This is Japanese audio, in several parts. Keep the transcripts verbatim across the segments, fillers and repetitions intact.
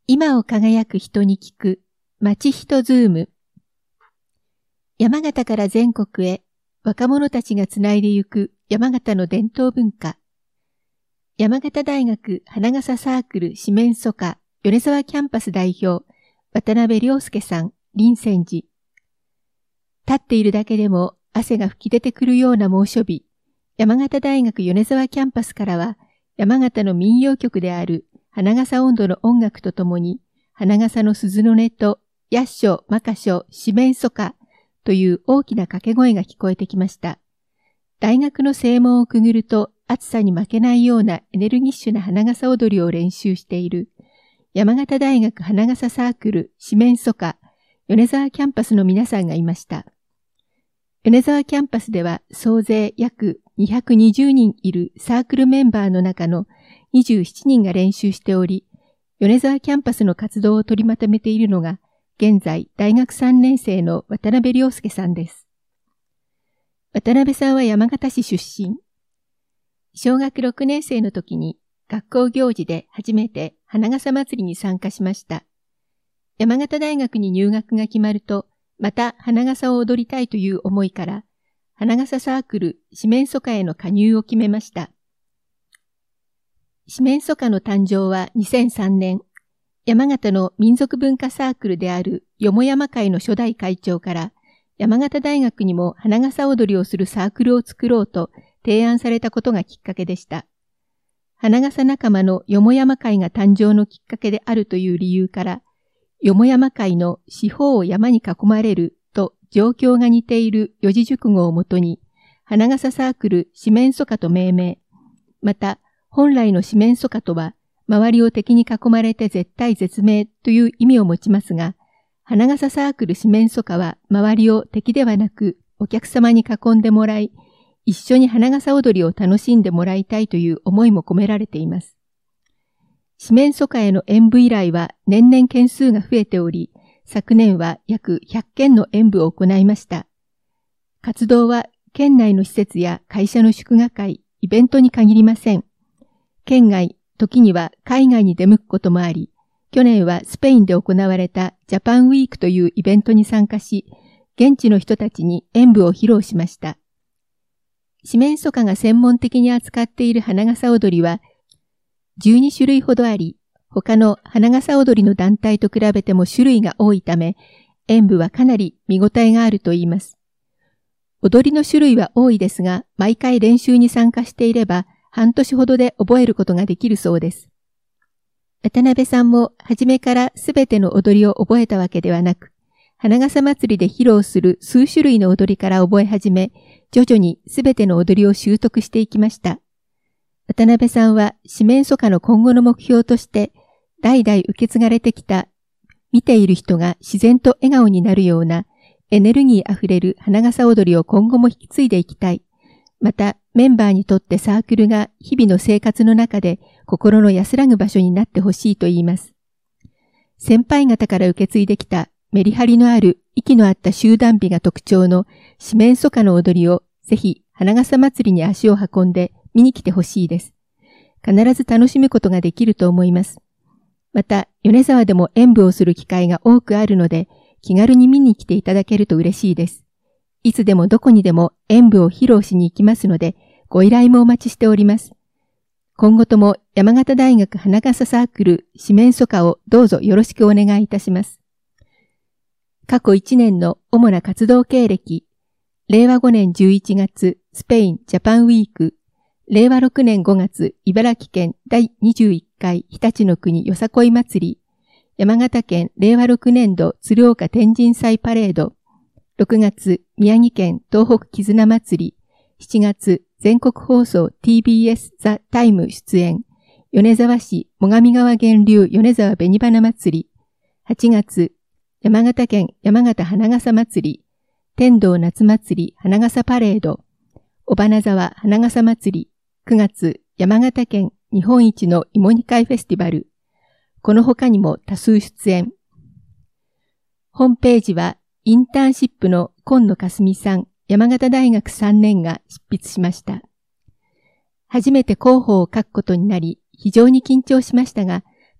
今を輝く人に聞く、街人ズーム。山形から全国へ、若者たちがつないでゆく山形の伝統文化。山形大学花笠サークル四面楚歌米沢キャンパス代表、渡辺良介さん、林泉寺。立っているだけでも汗が吹き出てくるような猛暑日。山形大学米沢キャンパスからは、山形の民謡曲である花笠音頭の音楽とともに、花笠の鈴の音と、八所、摩訶所、四面楚歌という大きな掛け声が聞こえてきました。大学の正門をくぐると、暑さに負けないようなエネルギッシュな花笠踊りを練習している、山形大学花笠サークル四面楚歌米沢キャンパスの皆さんがいました。米沢キャンパスでは総勢約にひゃくにじゅうにんいるサークルメンバーの中のにじゅうななにんが練習しており、米沢キャンパスの活動を取りまとめているのが、現在大学さんねん生の渡辺良介さんです。渡辺さんは山形市出身。小学ろくねん生の時に学校行事で初めて花笠祭りに参加しました。山形大学に入学が決まると、また花笠を踊りたいという思いから、花笠サークル四面楚歌への加入を決めました。四面楚歌の誕生はにせんさんねん、山形の民族文化サークルであるよもやま会の初代会長から、山形大学にも花笠踊りをするサークルを作ろうと提案されたことがきっかけでした。花笠仲間のよもやま会が誕生のきっかけであるという理由から、よもやま会の四方を山に囲まれると状況が似ている四字熟語をもとに、花笠サークル四面楚歌と命名。また、本来の四面楚歌とは、周りを敵に囲まれて絶対絶命という意味を持ちますが、花笠サークル四面楚歌は周りを敵ではなくお客様に囲んでもらい、一緒に花笠踊りを楽しんでもらいたいという思いも込められています。四面楚歌への演舞依頼は年々件数が増えており、昨年は約ひゃっけんの演舞を行いました。活動は県内の施設や会社の祝賀会、イベントに限りません。県外、時には海外に出向くこともあり、去年はスペインで行われたジャパンウィークというイベントに参加し、現地の人たちに演舞を披露しました。四面楚歌が専門的に扱っている花笠踊りはじゅうにしゅるいほどあり、他の花笠踊りの団体と比べても種類が多いため、演舞はかなり見応えがあると言います。踊りの種類は多いですが、毎回練習に参加していれば、半年ほどで覚えることができるそうです。渡辺さんも初めからすべての踊りを覚えたわけではなく、花笠祭りで披露する数種類の踊りから覚え始め、徐々にすべての踊りを習得していきました。渡辺さんは四面楚歌の今後の目標として、代々受け継がれてきた、見ている人が自然と笑顔になるようなエネルギーあふれる花笠踊りを今後も引き継いでいきたい。また、メンバーにとってサークルが日々の生活の中で心の安らぐ場所になってほしいと言います。先輩方から受け継いできたメリハリのある息の合った集団美が特徴の四面楚歌の踊りをぜひ花笠祭りに足を運んで見に来てほしいです。必ず楽しむことができると思います。また、米沢でも演舞をする機会が多くあるので、気軽に見に来ていただけると嬉しいです。いつでもどこにでも演舞を披露しに行きますので、ご依頼もお待ちしております。今後とも山形大学花笠サークル四面楚歌をどうぞよろしくお願いいたします。過去いちねんの主な活動経歴、れいわごねんじゅういちがつスペインジャパンウィーク、れいわろくねんごがつ茨城県だいにじゅういっかい日立の国よさこい祭り、山形県れいわろくねんど鶴岡天神祭パレード、ろくがつ宮城県東北絆祭り、しちがつ全国放送 ティービーエス ザ・タイム出演、米沢市最上川源流米沢紅花祭り、はちがつ山形県山形花笠祭り、天童夏祭り花笠パレード、尾花沢花笠祭り、くがつ山形県日本一の芋煮会フェスティバル、この他にも多数出演。ホームページはインターンシップの今野かすみさん、山形大学さんねんが執筆しました。初めて広報を書くことになり、非常に緊張しましたが、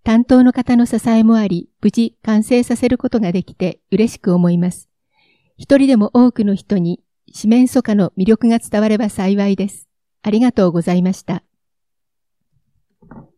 担当の方の支えもあり、無事完成させることができて嬉しく思います。一人でも多くの人に四面楚歌の魅力が伝われば幸いです。ありがとうございました。